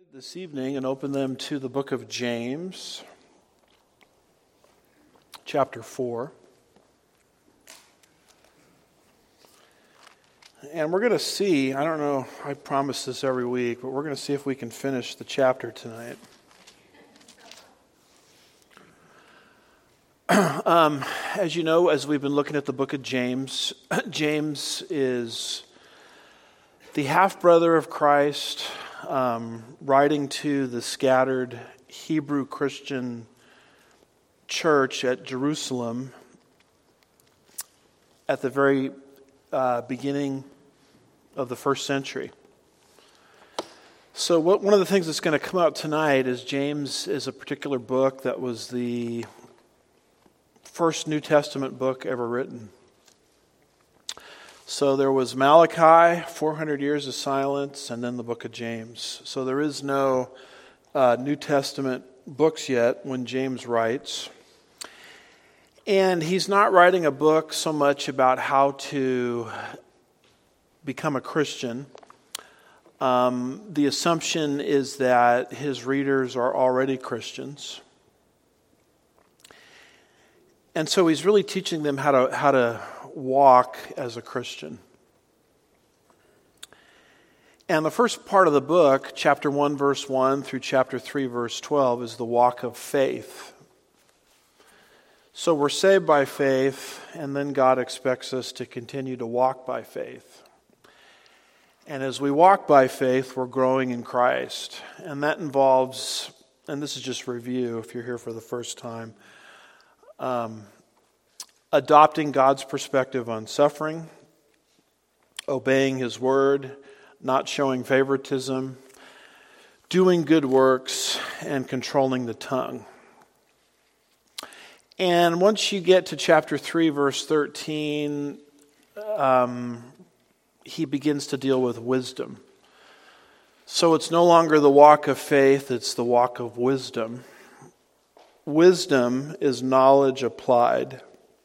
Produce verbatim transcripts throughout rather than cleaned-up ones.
This evening and open them to the book of James, chapter four. And we're going to see, I don't know, I promise this every week, but we're going to see if we can finish the chapter tonight. um, as you know, as we've been looking at the book of James, James is the half-brother of Christ, Um, writing to the scattered Hebrew Christian church at Jerusalem at the very uh, beginning of the first century. So what, one of the things that's going to come out tonight is James is a particular book that was the first New Testament book ever written. So there was Malachi, four hundred years of silence, and then the book of James. So there is no uh, New Testament books yet when James writes. And he's not writing a book so much about how to become a Christian. Um, the assumption is that his readers are already Christians. And so he's really teaching them how to how to walk as a Christian. And the first part of the book, chapter one, verse one through chapter three, verse twelve, is the walk of faith. So we're saved by faith, and then God expects us to continue to walk by faith. And as we walk by faith, we're growing in Christ. And that involves, and this is just review if you're here for the first time, um, adopting God's perspective on suffering, obeying His word, not showing favoritism, doing good works, and controlling the tongue. And once you get to chapter three, verse thirteen, um, he begins to deal with wisdom. So it's no longer the walk of faith, it's the walk of wisdom. Wisdom is knowledge applied.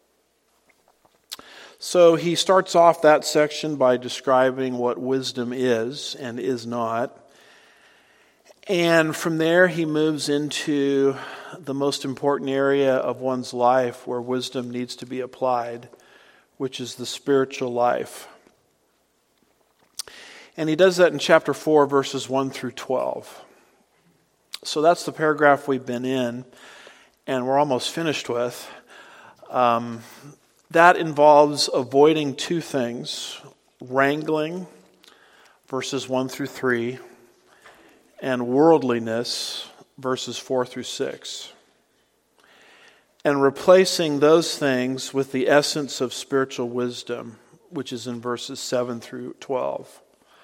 So he starts off that section by describing what wisdom is and is not. And from there he moves into the most important area of one's life where wisdom needs to be applied, which is the spiritual life. And he does that in chapter four, verses one through twelve. So that's the paragraph we've been in, and we're almost finished with. Um... That involves avoiding two things: wrangling, verses one through three, and worldliness, verses four through six. And replacing those things with the essence of spiritual wisdom, which is in verses seven through twelve.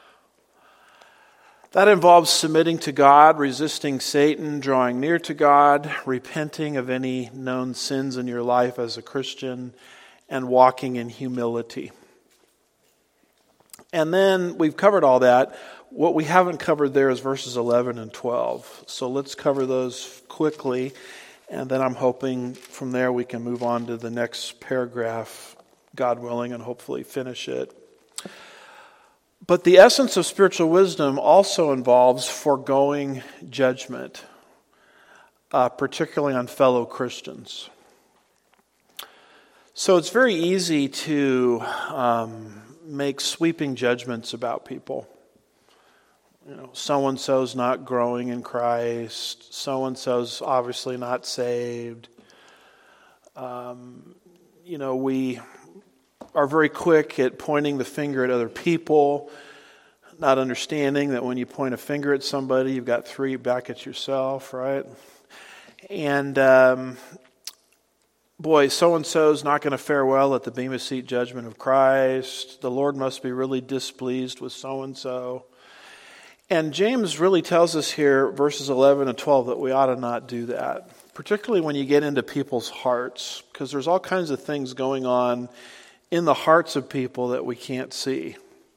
That involves submitting to God, resisting Satan, drawing near to God, repenting of any known sins in your life as a Christian, and walking in humility. And then we've covered all that. What we haven't covered there is verses eleven and twelve. So let's cover those quickly, and then I'm hoping from there we can move on to the next paragraph, God willing, and hopefully finish it. But the essence of spiritual wisdom also involves foregoing judgment, uh, particularly on fellow Christians. So it's very easy to um, make sweeping judgments about people. You know, so-and-so's not growing in Christ. So-and-so's obviously not saved. Um, you know, we are very quick at pointing the finger at other people, not understanding that when you point a finger at somebody, you've got three back at yourself, right? And Um, Boy, so-and-so's not going to fare well at the Bema Seat judgment of Christ. The Lord must be really displeased with so-and-so. And James really tells us here, verses eleven and twelve, that we ought to not do that, particularly when you get into people's hearts, because there's all kinds of things going on in the hearts of people that we can't see.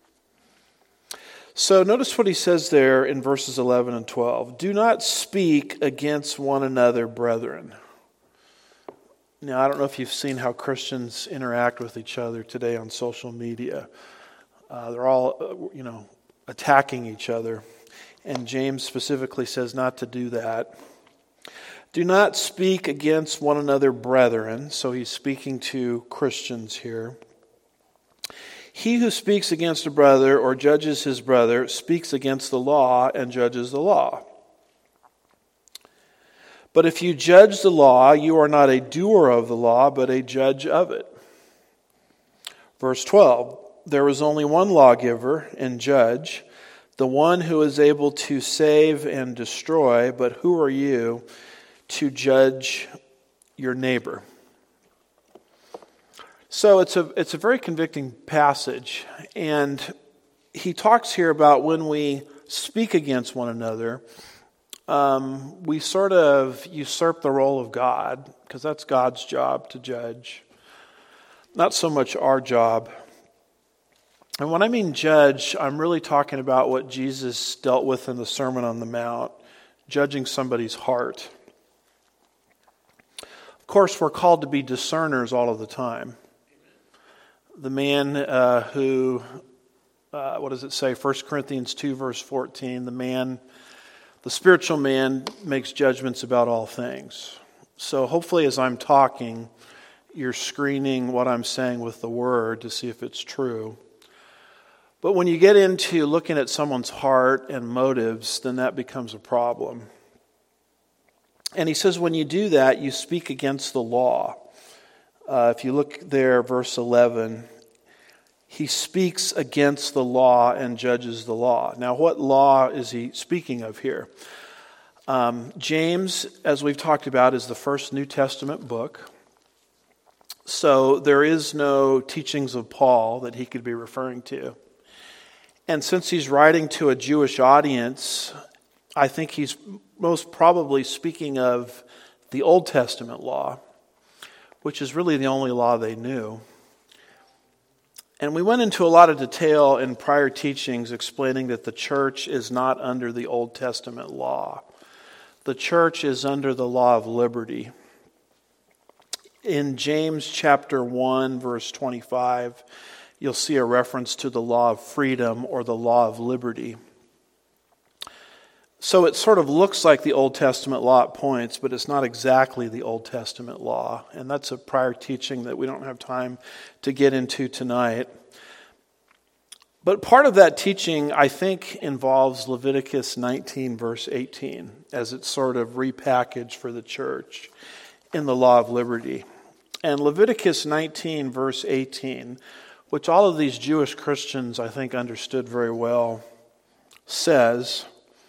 So notice what he says there in verses eleven and twelve. Do not speak against one another, brethren. Now, I don't know if you've seen how Christians interact with each other today on social media. Uh, they're all, uh, you know, attacking each other. And James specifically says not to do that. Do not speak against one another, brethren. So he's speaking to Christians here. He who speaks against a brother or judges his brother speaks against the law and judges the law. But if you judge the law, you are not a doer of the law, but a judge of it. Verse twelve, there is only one lawgiver and judge, the one who is able to save and destroy, but who are you to judge your neighbor? So it's a it's a very convicting passage, and he talks here about when we speak against one another, um, we sort of usurp the role of God, because that's God's job to judge, not so much our job. And when I mean judge, I'm really talking about what Jesus dealt with in the Sermon on the Mount, judging somebody's heart. Of course, we're called to be discerners all of the time. The man uh, who, uh, what does it say? First Corinthians two, verse fourteen, the man, the spiritual man makes judgments about all things. So hopefully as I'm talking, you're screening what I'm saying with the word to see if it's true. But when you get into looking at someone's heart and motives, then that becomes a problem. And he says when you do that, you speak against the law. Uh, if you look there, verse eleven, he speaks against the law and judges the law. Now, what law is he speaking of here? Um, James, as we've talked about, is the first New Testament book. So there is no teachings of Paul that he could be referring to. And since he's writing to a Jewish audience, I think he's most probably speaking of the Old Testament law, which is really the only law they knew. And we went into a lot of detail in prior teachings explaining that the church is not under the Old Testament law. The church is under the law of liberty. In James chapter one, verse twenty-five, you'll see a reference to the law of freedom or the law of liberty. So it sort of looks like the Old Testament law at points, but it's not exactly the Old Testament law. And that's a prior teaching that we don't have time to get into tonight. But part of that teaching, I think, involves Leviticus nineteen, verse eighteen, as it's sort of repackaged for the church in the law of liberty. And Leviticus nineteen, verse eighteen, which all of these Jewish Christians, I think, understood very well, says,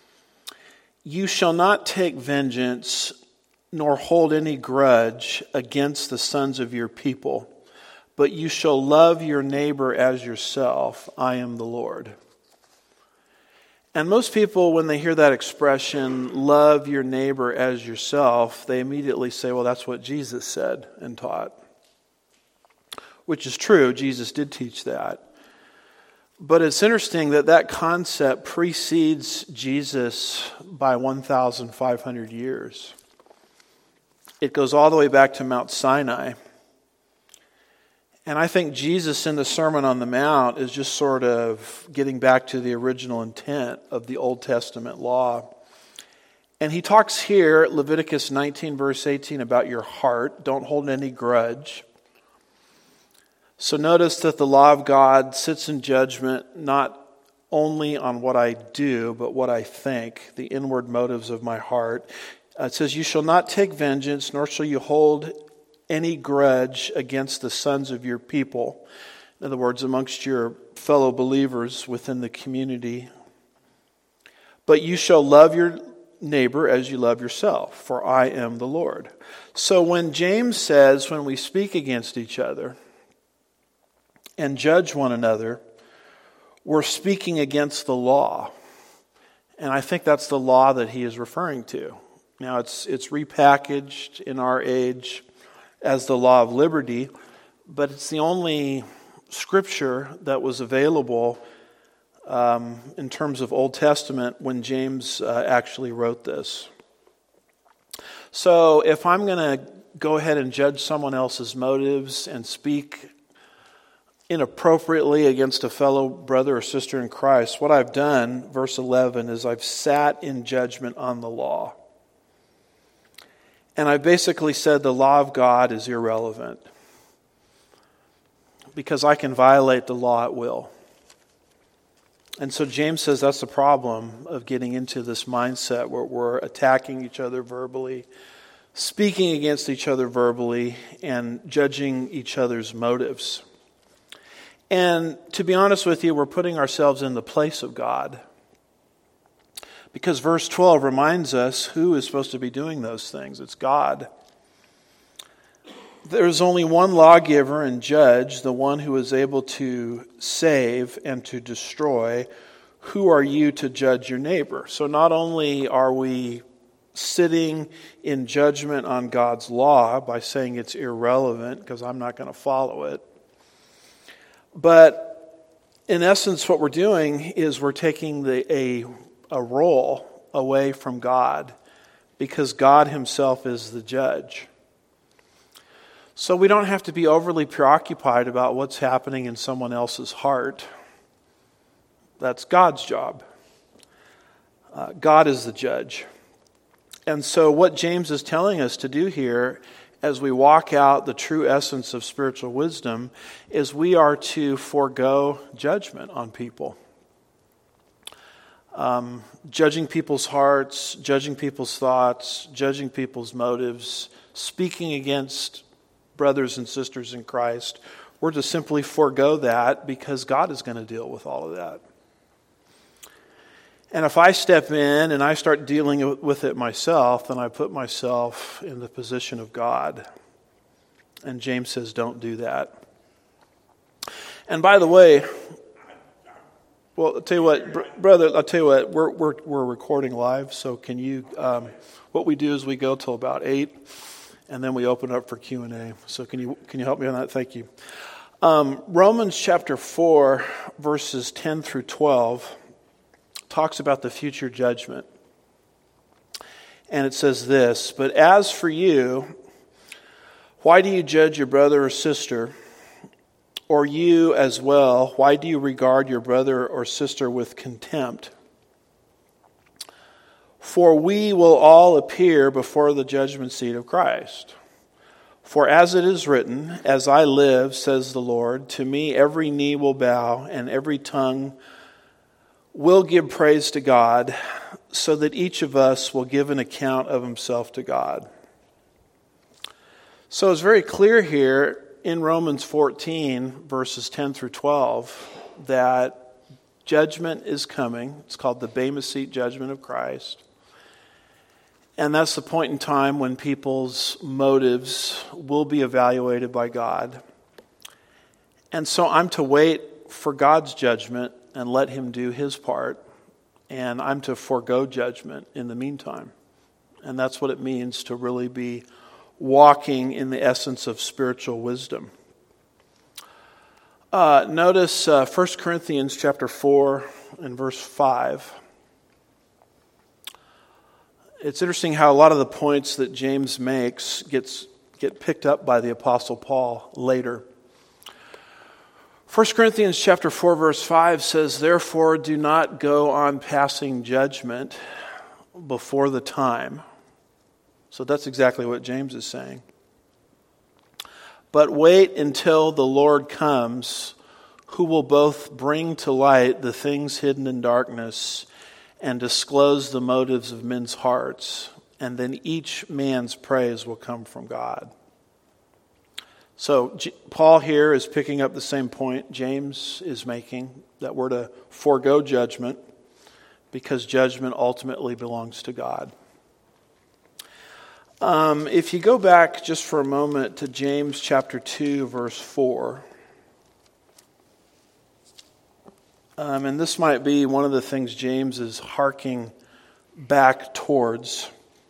"You shall not take vengeance, nor hold any grudge against the sons of your people, but you shall love your neighbor as yourself. I am the Lord." And most people, when they hear that expression, love your neighbor as yourself, they immediately say, well, that's what Jesus said and taught. Which is true, Jesus did teach that. But it's interesting that that concept precedes Jesus by one thousand five hundred years. It goes all the way back to Mount Sinai. And I think Jesus in the Sermon on the Mount is just sort of getting back to the original intent of the Old Testament law. And he talks here, Leviticus nineteen, verse eighteen, about your heart. Don't hold any grudge. So notice that the law of God sits in judgment not only on what I do, but what I think, the inward motives of my heart. Uh, it says, you shall not take vengeance, nor shall you hold any grudge against the sons of your people. In other words, amongst your fellow believers within the community. But you shall love your neighbor as you love yourself, for I am the Lord. So when James says, when we speak against each other and judge one another, we're speaking against the law. And I think that's the law that he is referring to. Now it's it's repackaged in our age as the law of liberty, but it's the only scripture that was available um, in terms of Old Testament when James uh, actually wrote this. So if I'm going to go ahead and judge someone else's motives and speak inappropriately against a fellow brother or sister in Christ, what I've done, verse eleven, is I've sat in judgment on the law. And I basically said the law of God is irrelevant because I can violate the law at will. And so James says that's the problem of getting into this mindset where we're attacking each other verbally, speaking against each other verbally, and judging each other's motives. And to be honest with you, we're putting ourselves in the place of God. Because verse twelve reminds us who is supposed to be doing those things. It's God. There is only one lawgiver and judge, the one who is able to save and to destroy. Who are you to judge your neighbor? So not only are we sitting in judgment on God's law by saying it's irrelevant because I'm not going to follow it, but in essence what we're doing is we're taking the a a role away from God because God himself is the judge. So we don't have to be overly preoccupied about what's happening in someone else's heart. That's God's job. Uh, God is the judge. And so what James is telling us to do here as we walk out the true essence of spiritual wisdom is we are to forego judgment on people. Um, judging people's hearts, judging people's thoughts, judging people's motives, speaking against brothers and sisters in Christ. We're to simply forego that because God is going to deal with all of that. And if I step in and I start dealing with it myself, then I put myself in the position of God. And James says, don't do that. And by the way, well, I'll tell you what, br- brother, I'll tell you what, we're we're we're recording live, so can you, um, what we do is we go till about eight, and then we open up for Q and A. So can you can you help me on that? Thank you. Um, Romans chapter four, verses ten through twelve, talks about the future judgment. And it says this, but as for you, why do you judge your brother or sister? Or you as well, why do you regard your brother or sister with contempt? For we will all appear before the judgment seat of Christ. For as it is written, as I live, says the Lord, to me every knee will bow and every tongue will give praise to God, so that each of us will give an account of himself to God. So it's very clear here in Romans fourteen, verses ten through twelve, that judgment is coming. It's called the Bema Seat judgment of Christ. And that's the point in time when people's motives will be evaluated by God. And so I'm to wait for God's judgment and let him do his part. And I'm to forego judgment in the meantime. And that's what it means to really be walking in the essence of spiritual wisdom. Uh, notice uh, First Corinthians chapter four and verse five. It's interesting how a lot of the points that James makes gets get picked up by the Apostle Paul later. First Corinthians chapter four verse five says, therefore do not go on passing judgment before the time. So that's exactly what James is saying. But wait until the Lord comes, who will both bring to light the things hidden in darkness and disclose the motives of men's hearts, and then each man's praise will come from God. So G- Paul here is picking up the same point James is making, that we're to forego judgment because judgment ultimately belongs to God. Um, if you go back just for a moment to James chapter two, verse four, um, and this might be one of the things James is harking back towards.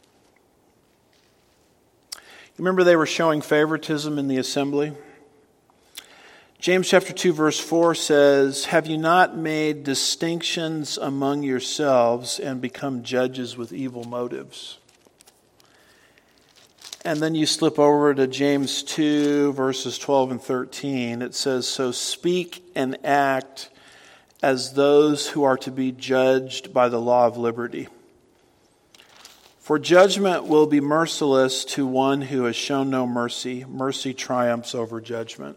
Remember they were showing favoritism in the assembly? James chapter two, verse four says, have you not made distinctions among yourselves and become judges with evil motives? And then you slip over to James two, verses twelve and thirteen. It says, "So speak and act as those who are to be judged by the law of liberty. For judgment will be merciless to one who has shown no mercy. Mercy triumphs over judgment."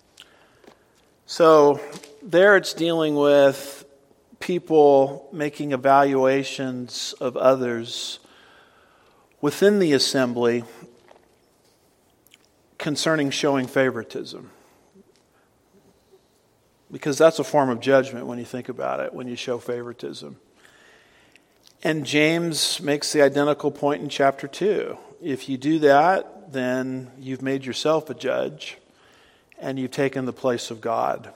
So there it's dealing with people making evaluations of others within the assembly concerning showing favoritism. Because that's a form of judgment when you think about it, when you show favoritism. And James makes the identical point in chapter two. If you do that, then you've made yourself a judge and you've taken the place of God.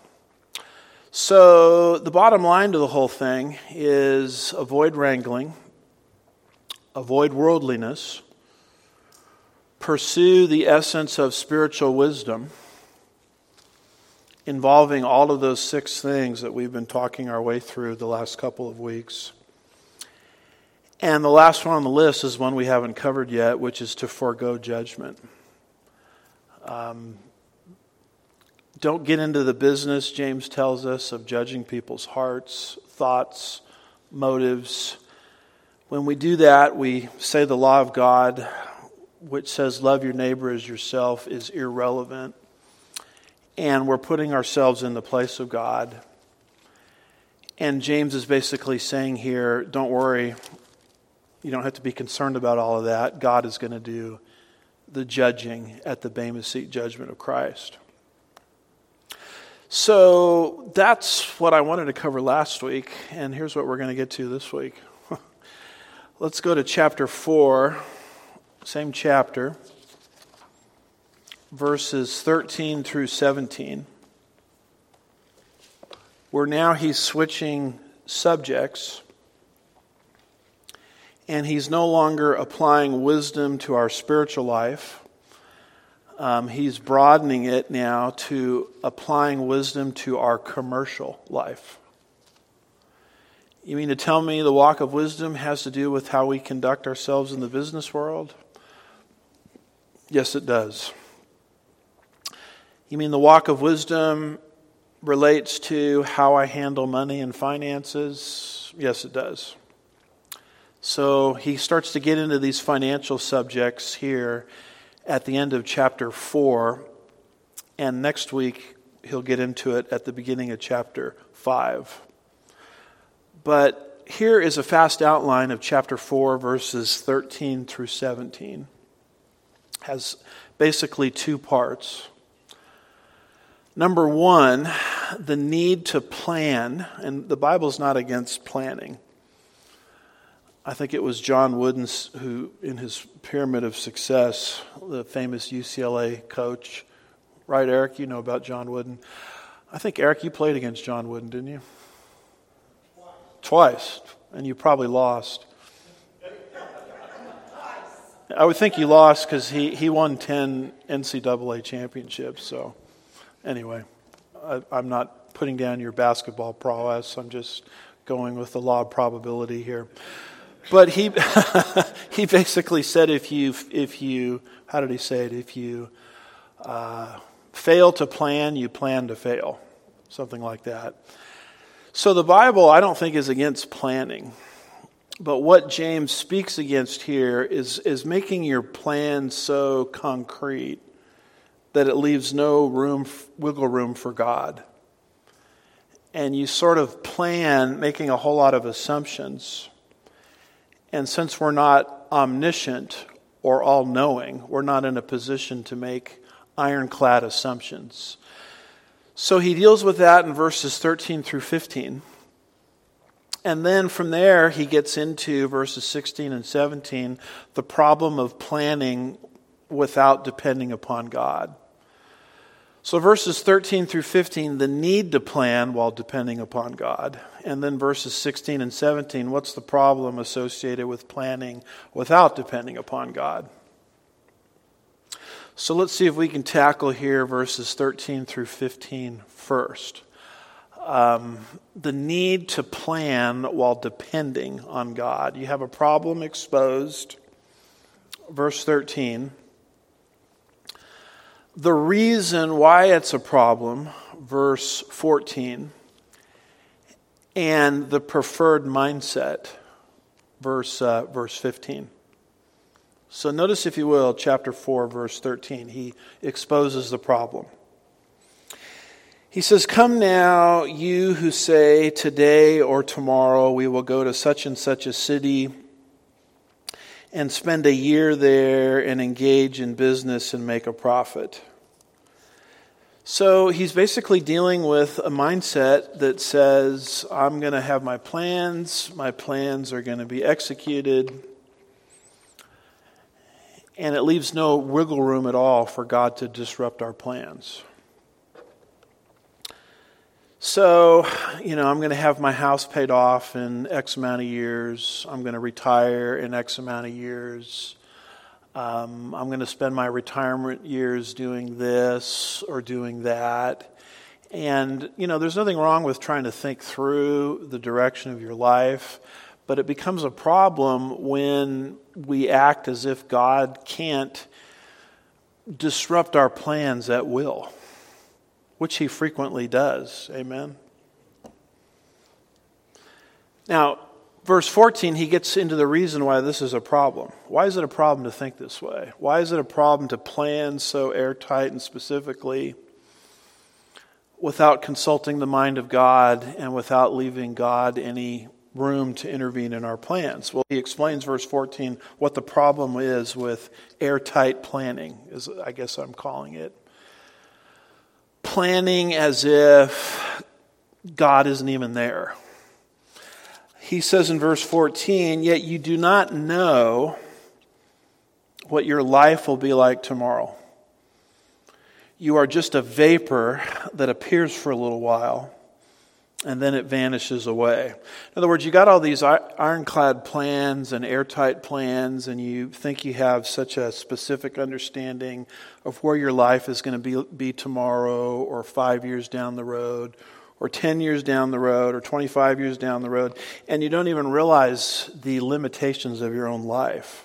So the bottom line to the whole thing is avoid wrangling, avoid worldliness, pursue the essence of spiritual wisdom, involving all of those six things that we've been talking our way through the last couple of weeks. And the last one on the list is one we haven't covered yet, which is to forego judgment. Um, don't get into the business, James tells us, of judging people's hearts, thoughts, motives. When we do that, we say the law of God, which says love your neighbor as yourself, is irrelevant. And we're putting ourselves in the place of God. And James is basically saying here, don't worry, you don't have to be concerned about all of that. God is going to do the judging at the Bema Seat judgment of Christ. So that's what I wanted to cover last week, and here's what we're going to get to this week. Let's go to chapter four, same chapter, verses thirteen through seventeen. Where now he's switching subjects, and he's no longer applying wisdom to our spiritual life. Um, he's broadening it now to applying wisdom to our commercial life. You mean to tell me the walk of wisdom has to do with how we conduct ourselves in the business world? Yes, it does. You mean the walk of wisdom relates to how I handle money and finances? Yes, it does. So he starts to get into these financial subjects here at the end of chapter four, and next week he'll get into it at the beginning of chapter five. But here is a fast outline of chapter four, verses thirteen through seventeen. It has basically two parts. Number one, the need to plan, and the Bible's not against planning. I think it was John Wooden who, in his Pyramid of Success, the famous U C L A coach, right, Eric? You know about John Wooden. I think, Eric, you played against John Wooden, didn't you? Twice. Twice. And you probably lost. I would think you lost because he, he won ten N C double A championships. So anyway, I, I'm not putting down your basketball prowess. I'm just going with the law of probability here. But he he basically said if you, if you how did he say it? If you uh, fail to plan, you plan to fail. Something like that. So the Bible, I don't think, is against planning. But what James speaks against here is, is making your plan so concrete that it leaves no room, wiggle room for God. And you sort of plan making a whole lot of assumptions. And since we're not omniscient or all-knowing, we're not in a position to make ironclad assumptions. So he deals with that in verses thirteen through fifteen. And then from there, he gets into verses sixteen and seventeen, the problem of planning without depending upon God. So verses thirteen through fifteen, the need to plan while depending upon God. And then verses sixteen and seventeen, what's the problem associated with planning without depending upon God? So let's see if we can tackle here verses thirteen through fifteen first. Um, the need to plan while depending on God. You have a problem exposed. Verse thirteen. The reason why it's a problem, verse fourteen, and the preferred mindset, verse uh, verse fifteen. So notice, if you will, chapter four, verse thirteen. He exposes the problem. He says, "Come now, you who say, today or tomorrow we will go to such and such a city and spend a year there and engage in business and make a profit." So he's basically dealing with a mindset that says, I'm going to have my plans, my plans are going to be executed, and it leaves no wiggle room at all for God to disrupt our plans. So, you know, I'm going to have my house paid off in X amount of years. I'm going to retire in X amount of years. Um, I'm going to spend my retirement years doing this or doing that. And, you know, there's nothing wrong with trying to think through the direction of your life, but it becomes a problem when we act as if God can't disrupt our plans at will, which He frequently does. Amen? Now, verse fourteen, he gets into the reason why this is a problem. Why is it a problem to think this way? Why is it a problem to plan so airtight and specifically without consulting the mind of God and without leaving God any room to intervene in our plans? Well, he explains, verse fourteen, what the problem is with airtight planning, is I guess I'm calling it. Planning as if God isn't even there. He says in verse fourteen, "Yet you do not know what your life will be like tomorrow. You are just a vapor that appears for a little while, and then it vanishes away." In other words, you got all these ironclad plans and airtight plans, and you think you have such a specific understanding of where your life is going to be, be tomorrow, or five years down the road, or ten years down the road, or twenty-five years down the road, and you don't even realize the limitations of your own life.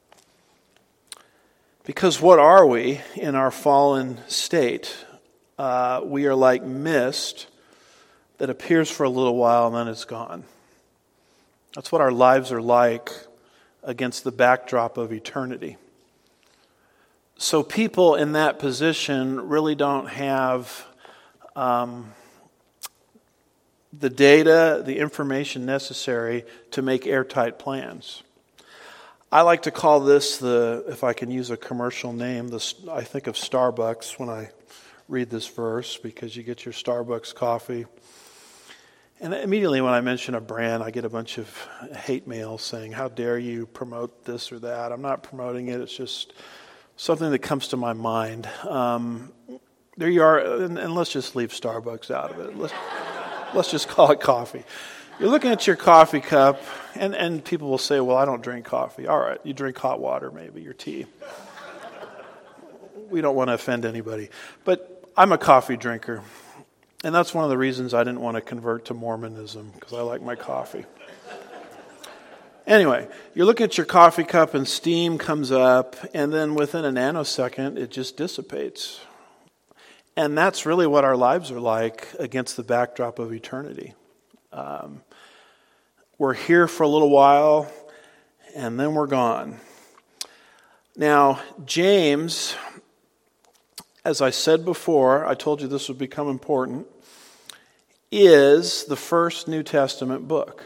Because what are we in our fallen state? Uh, we are like mist that appears for a little while and then it's gone. That's what our lives are like against the backdrop of eternity. So people in that position really don't have um, the data, the information necessary to make airtight plans. I like to call this the, if I can use a commercial name, the, I think of Starbucks when I read this verse, because you get your Starbucks coffee. And immediately when I mention a brand, I get a bunch of hate mail saying, how dare you promote this or that? I'm not promoting it. It's just something that comes to my mind. Um, there you are, and, and let's just leave Starbucks out of it. Let's, let's just call it coffee. You're looking at your coffee cup, and, and people will say, well, I don't drink coffee. All right, you drink hot water maybe, your tea. We don't want to offend anybody. But I'm a coffee drinker. And that's one of the reasons I didn't want to convert to Mormonism, because I like my coffee. Anyway, you're looking at your coffee cup and steam comes up, and then within a nanosecond, it just dissipates. And that's really what our lives are like against the backdrop of eternity. Um, we're here for a little while, and then we're gone. Now, James, as I said before, I told you this would become important, is the first New Testament book.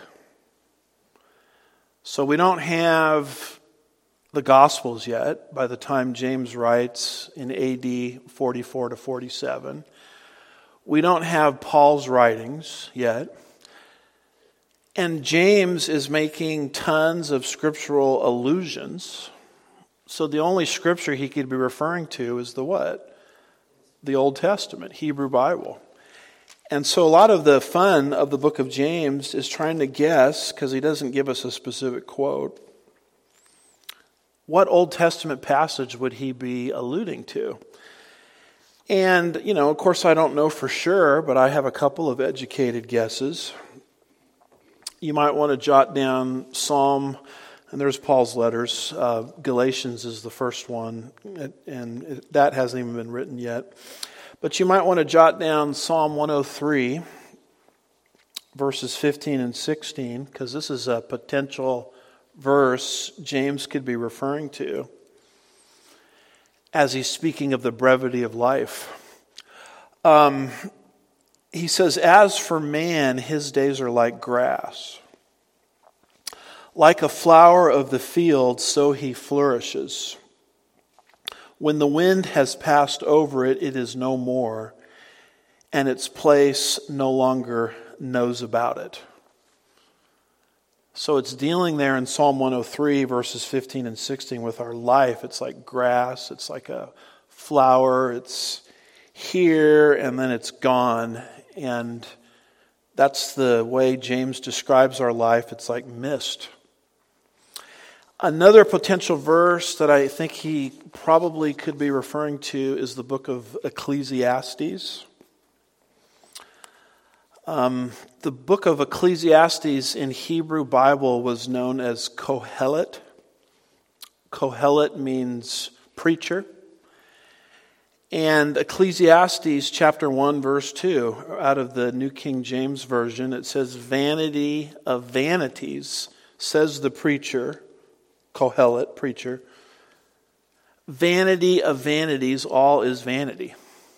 So we don't have the Gospels yet by the time James writes in A D forty-four to forty-seven. We don't have Paul's writings yet. And James is making tons of scriptural allusions. So the only scripture he could be referring to is the what? The Old Testament, Hebrew Bible. And so a lot of the fun of the book of James is trying to guess, because he doesn't give us a specific quote, what Old Testament passage would he be alluding to? And, you know, of course I don't know for sure, but I have a couple of educated guesses. You might want to jot down Psalm And there's Paul's letters. Uh, Galatians is the first one, and it, that hasn't even been written yet. But you might want to jot down Psalm one oh three, verses fifteen and sixteen, because this is a potential verse James could be referring to as he's speaking of the brevity of life. Um, he says, "As for man, his days are like grass. Like a flower of the field, so he flourishes. When the wind has passed over it, it is no more, and its place no longer knows about it." So it's dealing there in Psalm one oh three, verses fifteen and sixteen, with our life. It's like grass, it's like a flower, it's here and then it's gone. And that's the way James describes our life. It's like mist. Another potential verse that I think he probably could be referring to is the book of Ecclesiastes. Um, the book of Ecclesiastes in Hebrew Bible was known as Kohelet. Kohelet means preacher. And Ecclesiastes chapter one, verse two, out of the New King James Version, it says, "Vanity of vanities, says the preacher," Kohelet, preacher, "vanity of vanities, all is vanity."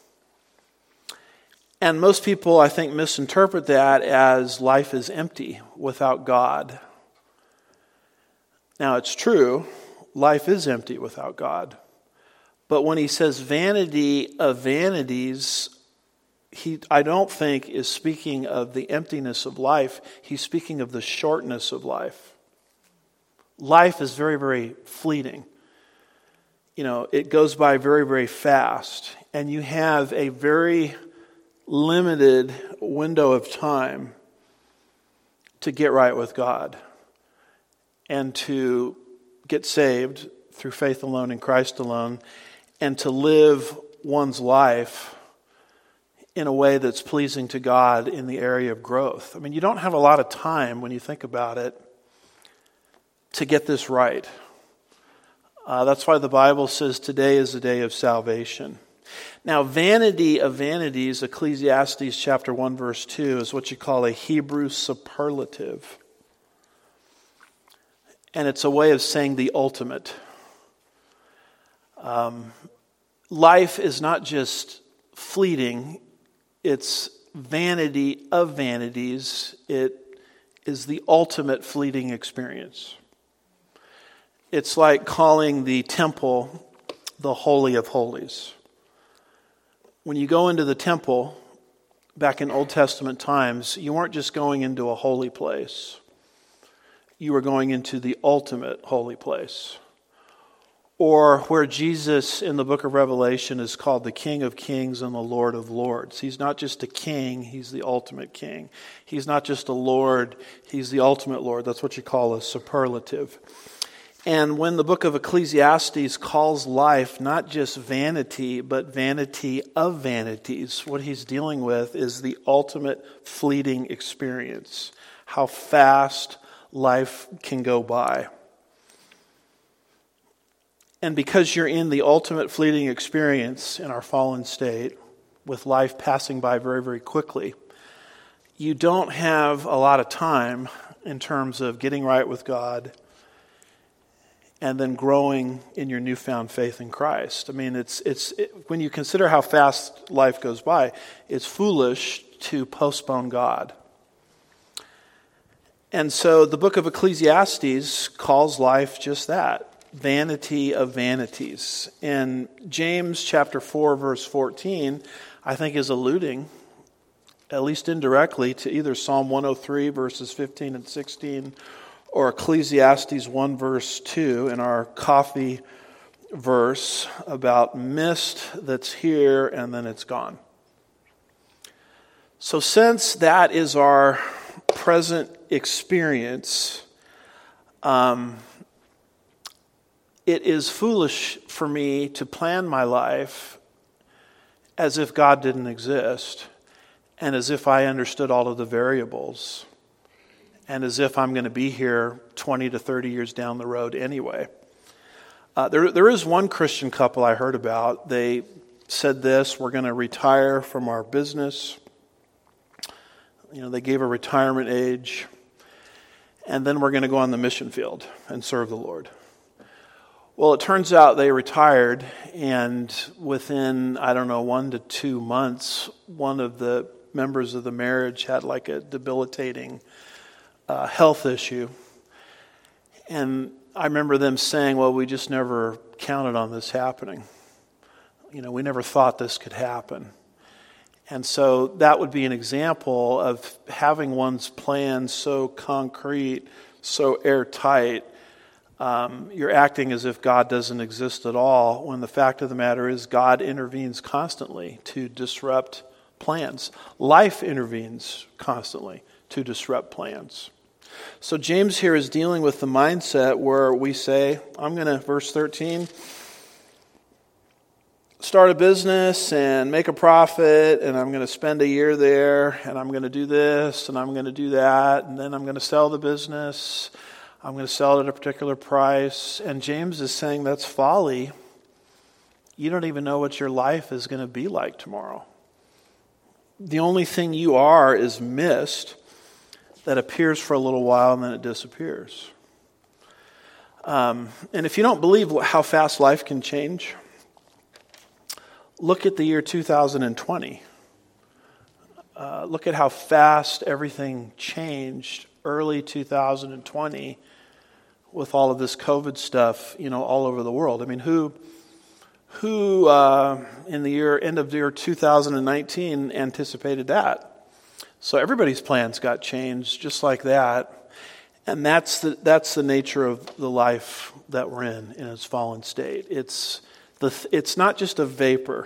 And most people, I think, misinterpret that as life is empty without God. Now, it's true, life is empty without God. But when he says vanity of vanities, he, I don't think, is speaking of the emptiness of life. He's speaking of the shortness of life. Life is very, very fleeting. You know, it goes by very, very fast. And you have a very limited window of time to get right with God and to get saved through faith alone in Christ alone, and to live one's life in a way that's pleasing to God in the area of growth. I mean, you don't have a lot of time when you think about it to get this right. Uh, that's why the Bible says today is the day of salvation. Now, vanity of vanities, Ecclesiastes chapter one, verse two, is what you call a Hebrew superlative. And it's a way of saying the ultimate. Um, life is not just fleeting, it's vanity of vanities. It is the ultimate fleeting experience. It's like calling the temple the Holy of Holies. When you go into the temple, back in Old Testament times, you weren't just going into a holy place. You were going into the ultimate holy place. Or where Jesus in the book of Revelation is called the King of Kings and the Lord of Lords. He's not just a king, he's the ultimate king. He's not just a Lord, he's the ultimate Lord. That's what you call a superlative. And when the book of Ecclesiastes calls life not just vanity, but vanity of vanities, what he's dealing with is the ultimate fleeting experience. How fast life can go by. And because you're in the ultimate fleeting experience in our fallen state, with life passing by very, very quickly, you don't have a lot of time in terms of getting right with God and then growing in your newfound faith in Christ. I mean, it's it's it, when you consider how fast life goes by, it's foolish to postpone God. And so the book of Ecclesiastes calls life just that, vanity of vanities. And James chapter four, verse fourteen, I think is alluding, at least indirectly, to either Psalm one oh three, verses fifteen and sixteen, or Ecclesiastes one, verse two, in our coffee verse about mist that's here and then it's gone. So since that is our present experience, um, it is foolish for me to plan my life as if God didn't exist and as if I understood all of the variables and as if I'm going to be here twenty to thirty years down the road anyway. Uh, there, there is one Christian couple I heard about. They said this: we're going to retire from our business. You know, they gave a retirement age, and then we're going to go on the mission field and serve the Lord. Well, it turns out they retired, and within, I don't know, one to two months, one of the members of the marriage had like a debilitating uh, health issue. And I remember them saying, well, we just never counted on this happening. You know, we never thought this could happen. And so that would be an example of having one's plans so concrete, so airtight. Um, you're acting as if God doesn't exist at all, when the fact of the matter is God intervenes constantly to disrupt plans. Life intervenes constantly to disrupt plans. So James here is dealing with the mindset where we say, I'm going to, verse thirteen, start a business and make a profit, and I'm going to spend a year there, and I'm going to do this, and I'm going to do that, and then I'm going to sell the business. I'm going to sell it at a particular price. And James is saying that's folly. You don't even know what your life is going to be like tomorrow. The only thing you are is mist that appears for a little while and then it disappears. Um, and if you don't believe how fast life can change, look at the year two thousand twenty. Uh, look at how fast everything changed early two thousand twenty with all of this COVID stuff, you know, all over the world. I mean, who, who uh, in the year end of the year two thousand nineteen anticipated that? So everybody's plans got changed just like that, and that's the that's the nature of the life that we're in in its fallen state. It's the it's not just a vapor.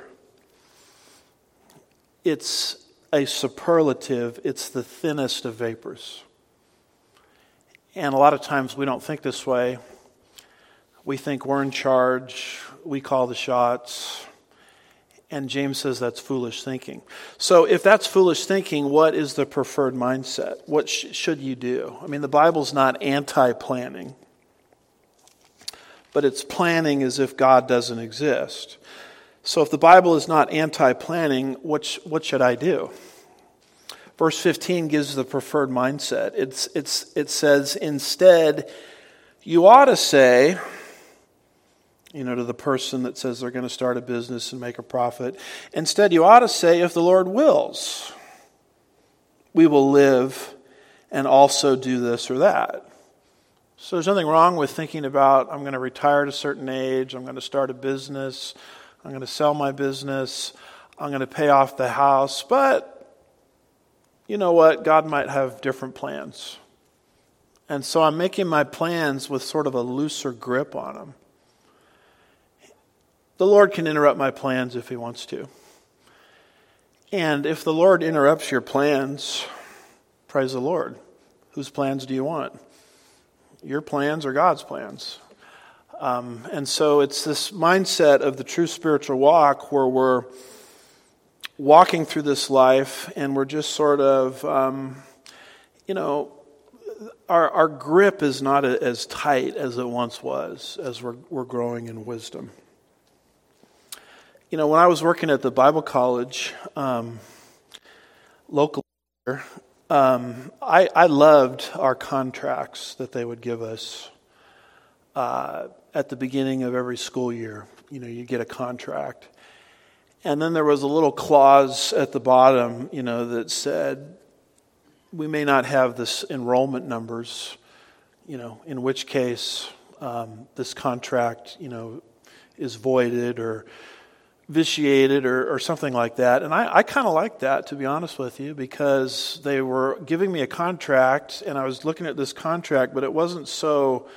It's a superlative. It's the thinnest of vapors. And a lot of times we don't think this way. We think we're in charge. We call the shots. And James says that's foolish thinking. So if that's foolish thinking, what is the preferred mindset? What sh- should you do? I mean, the Bible's not anti-planning, but it's planning as if God doesn't exist. So if the Bible is not anti-planning, what, sh- what should I do? Verse fifteen gives the preferred mindset. It's, it's, it says, instead, you ought to say, you know, to the person that says they're going to start a business and make a profit, instead you ought to say, if the Lord wills, we will live and also do this or that. So there's nothing wrong with thinking about, I'm going to retire at a certain age, I'm going to start a business, I'm going to sell my business, I'm going to pay off the house, but you know what? God might have different plans. And so I'm making my plans with sort of a looser grip on them. The Lord can interrupt my plans if He wants to. And if the Lord interrupts your plans, praise the Lord. Whose plans do you want? Your plans or God's plans? Um, and so it's this mindset of the true spiritual walk where we're walking through this life and we're just sort of, um, you know, our our grip is not a, as tight as it once was as we're we're growing in wisdom. You know, when I was working at the Bible college, um, local, um, I, I loved our contracts that they would give us uh, at the beginning of every school year. You know, you get a contract. And then there was a little clause at the bottom, you know, that said, we may not have this enrollment numbers, you know, in which case um, this contract, you know, is voided or vitiated or, or something like that. And I, I kind of liked that, to be honest with you, because they were giving me a contract and I was looking at this contract, but it wasn't so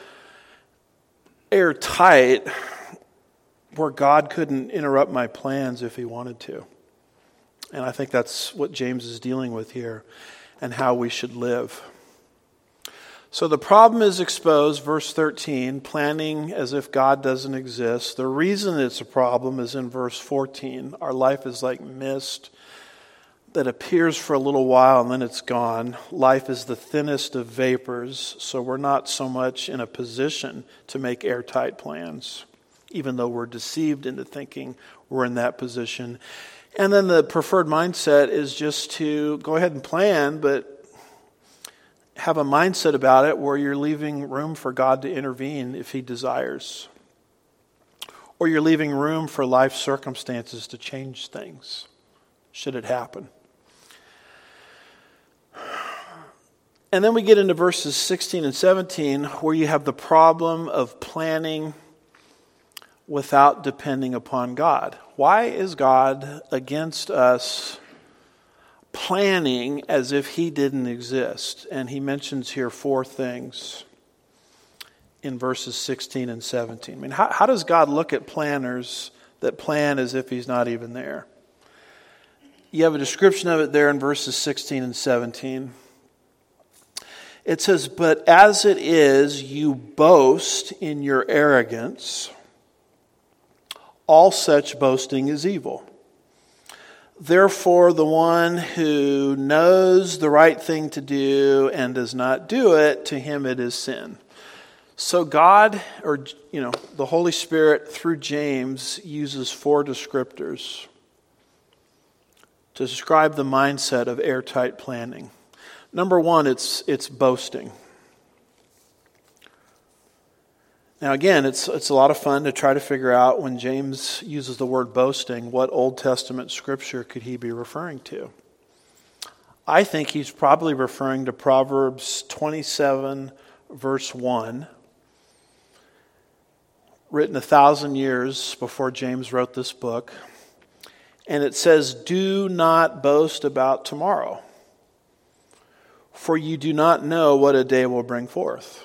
airtight where God couldn't interrupt my plans if He wanted to. And I think that's what James is dealing with here and how we should live. So the problem is exposed, verse thirteen, planning as if God doesn't exist. The reason it's a problem is in verse fourteen. Our life is like mist that appears for a little while and then it's gone. Life is the thinnest of vapors, so we're not so much in a position to make airtight plans, even though we're deceived into thinking we're in that position. And then the preferred mindset is just to go ahead and plan, but have a mindset about it where you're leaving room for God to intervene if He desires. Or you're leaving room for life circumstances to change things, should it happen. And then we get into verses sixteen and seventeen where you have the problem of planning without depending upon God. Why is God against us planning as if He didn't exist? And he mentions here four things in verses sixteen and seventeen. I mean, how, how does God look at planners that plan as if He's not even there? You have a description of it there in verses sixteen and seventeen. It says, "But as it is, you boast in your arrogance. All such boasting is evil. Therefore, the one who knows the right thing to do and does not do it, to him it is sin." So God, or you know, the Holy Spirit through James uses four descriptors to describe the mindset of airtight planning. Number one, it's it's boasting. Now again, it's it's a lot of fun to try to figure out when James uses the word boasting, what Old Testament scripture could he be referring to? I think he's probably referring to Proverbs twenty-seven, verse one, written a thousand years before James wrote this book. And it says, "Do not boast about tomorrow, for you do not know what a day will bring forth."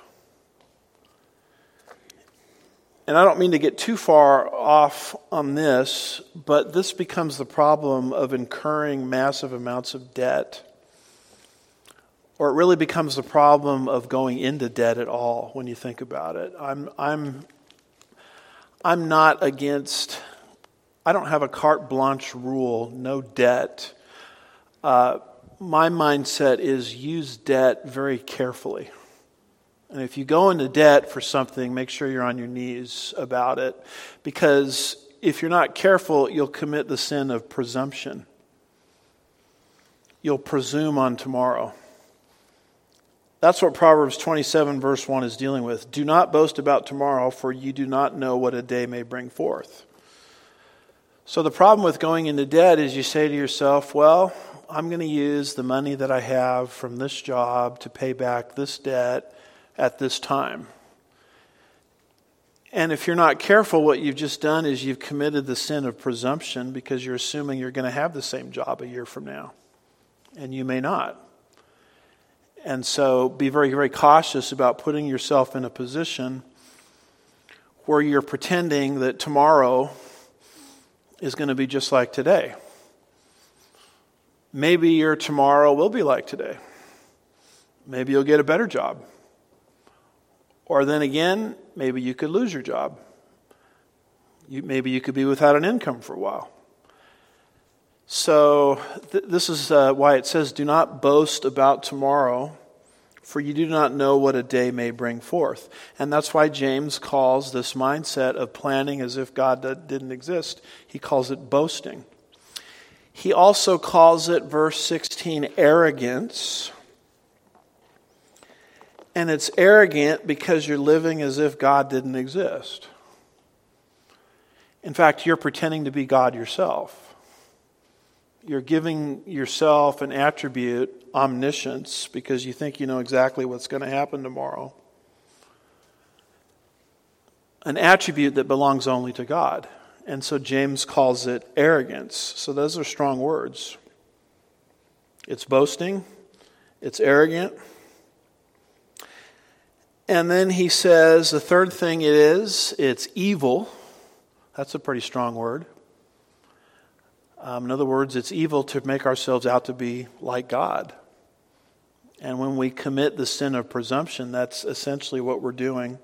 And I don't mean to get too far off on this, but this becomes the problem of incurring massive amounts of debt. Or it really becomes the problem of going into debt at all when you think about it. I'm I'm I'm not against, I don't have a carte blanche rule, no debt. Uh, my mindset is use debt very carefully. And if you go into debt for something, make sure you're on your knees about it. Because if you're not careful, you'll commit the sin of presumption. You'll presume on tomorrow. That's what Proverbs twenty-seven verse one is dealing with. "Do not boast about tomorrow, for you do not know what a day may bring forth." So the problem with going into debt is you say to yourself, well, I'm going to use the money that I have from this job to pay back this debt at this time. And if you're not careful, what you've just done is you've committed the sin of presumption because you're assuming you're going to have the same job a year from now. And you may not. And so be very, very cautious about putting yourself in a position where you're pretending that tomorrow is going to be just like today. Maybe your tomorrow will be like today. Maybe you'll get a better job. Or then again, maybe you could lose your job. You, maybe you could be without an income for a while. So th- this is uh, why it says, "Do not boast about tomorrow, for you do not know what a day may bring forth." And that's why James calls this mindset of planning as if God didn't exist, he calls it boasting. He also calls it, verse sixteen, arrogance. And it's arrogant because you're living as if God didn't exist. In fact, you're pretending to be God yourself. You're giving yourself an attribute, omniscience, because you think you know exactly what's going to happen tomorrow. An attribute that belongs only to God. And so James calls it arrogance. So those are strong words. It's boasting. It's arrogant. And then he says the third thing it is, it's evil. That's a pretty strong word. Um, in other words, it's evil to make ourselves out to be like God. And when we commit the sin of presumption, that's essentially what we're doing.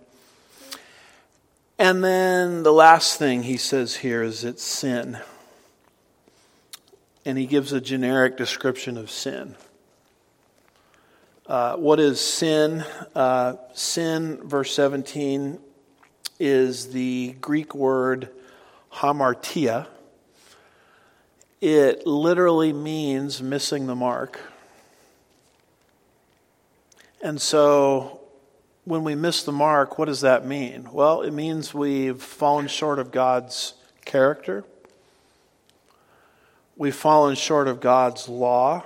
And then the last thing he says here is it's sin. and he gives a generic description of sin. Uh, what is sin? Uh, sin, verse seventeen, is the Greek word hamartia. It literally means missing the mark. And so when we miss the mark, what does that mean? Well, it means we've fallen short of God's character. We've fallen short of God's law.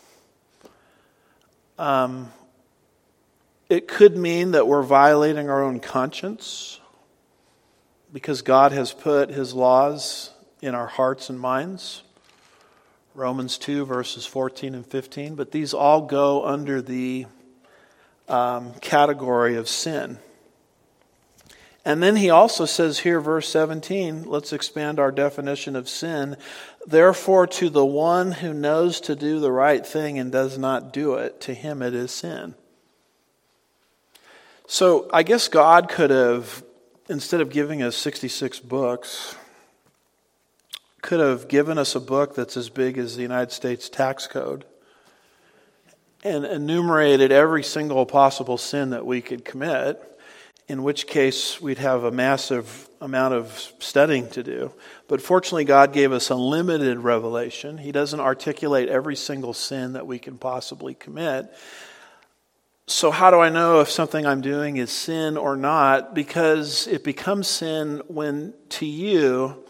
Um, it could mean that we're violating our own conscience because God has put His laws in our hearts and minds. Romans two, verses fourteen and fifteen. But these all go under the um, category of sin. And then he also says here, verse seventeen, let's expand our definition of sin. Therefore, to the one who knows to do the right thing and does not do it, to him it is sin. So I guess God could have, instead of giving us sixty-six books, could have given us a book that's as big as the United States tax code and enumerated every single possible sin that we could commit, in which case we'd have a massive amount of studying to do. But fortunately, God gave us unlimited revelation. He doesn't articulate every single sin that we can possibly commit. So how do I know if something I'm doing is sin or not? Because it becomes sin when, to you,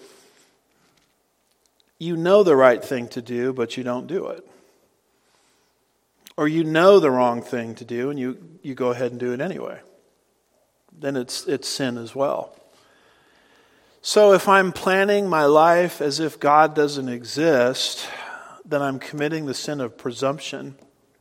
you know the right thing to do, but you don't do it. Or you know the wrong thing to do, and you, you go ahead and do it anyway. Then it's it's sin as well. So if I'm planning my life as if God doesn't exist, then I'm committing the sin of presumption.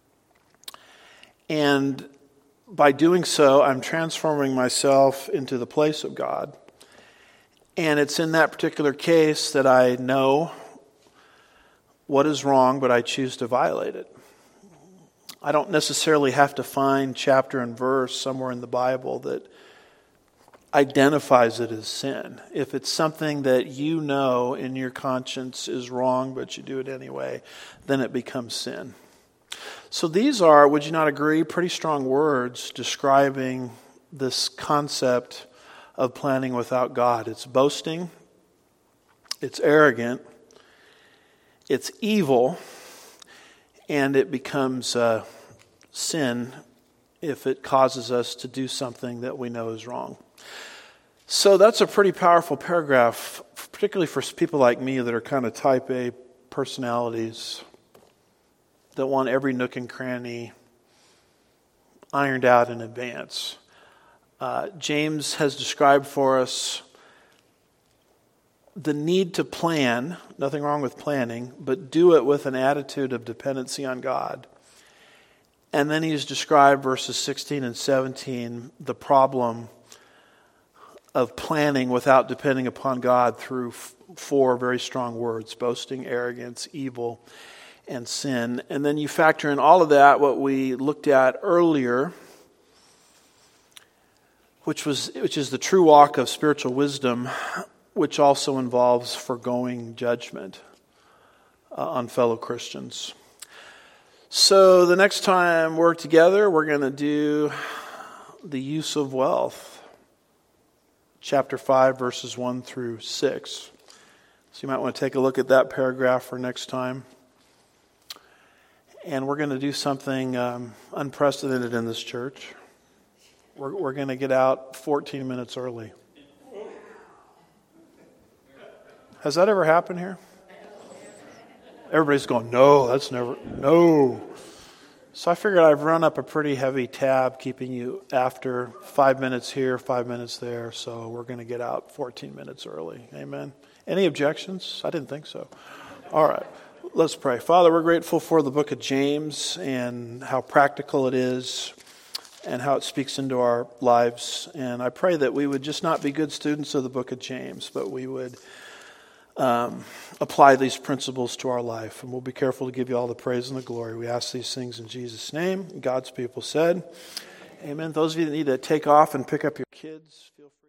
And by doing so, I'm transforming myself into the place of God. And it's in that particular case that I know what is wrong, but I choose to violate it. I don't necessarily have to find chapter and verse somewhere in the Bible that identifies it as sin. If it's something that you know in your conscience is wrong, but you do it anyway, then it becomes sin. So these are, would you not agree, pretty strong words describing this concept of planning without God. It's boasting, it's arrogant, it's evil, and it becomes uh, sin if it causes us to do something that we know is wrong. So that's a pretty powerful paragraph, particularly for people like me that are kind of type A personalities that want every nook and cranny ironed out in advance. Uh, James has described for us the need to plan, nothing wrong with planning, but do it with an attitude of dependency on God. And then he's described verses sixteen and seventeen, the problem of planning without depending upon God through f- four very strong words: boasting, arrogance, evil, and sin. And then you factor in all of that, what we looked at earlier, which was which is the true walk of spiritual wisdom, which also involves foregoing judgment uh, on fellow Christians. So the next time we're together, we're going to do the use of wealth, chapter five, verses one through six. So you might want to take a look at that paragraph for next time. And we're going to do something um, unprecedented in this church. We're, we're going to get out fourteen minutes early. Has that ever happened here? Everybody's going, no, that's never, no. So I figured I've run up a pretty heavy tab keeping you after five minutes here, five minutes there. So we're going to get out fourteen minutes early. Amen. Any objections? I didn't think so. All right. Let's pray. Father, we're grateful for the book of James and how practical it is and how it speaks into our lives. And I pray that we would just not be good students of the book of James, but we would um, apply these principles to our life. And we'll be careful to give you all the praise and the glory. We ask these things in Jesus' name. God's people said, amen. Those of you that need to take off and pick up your kids, feel free.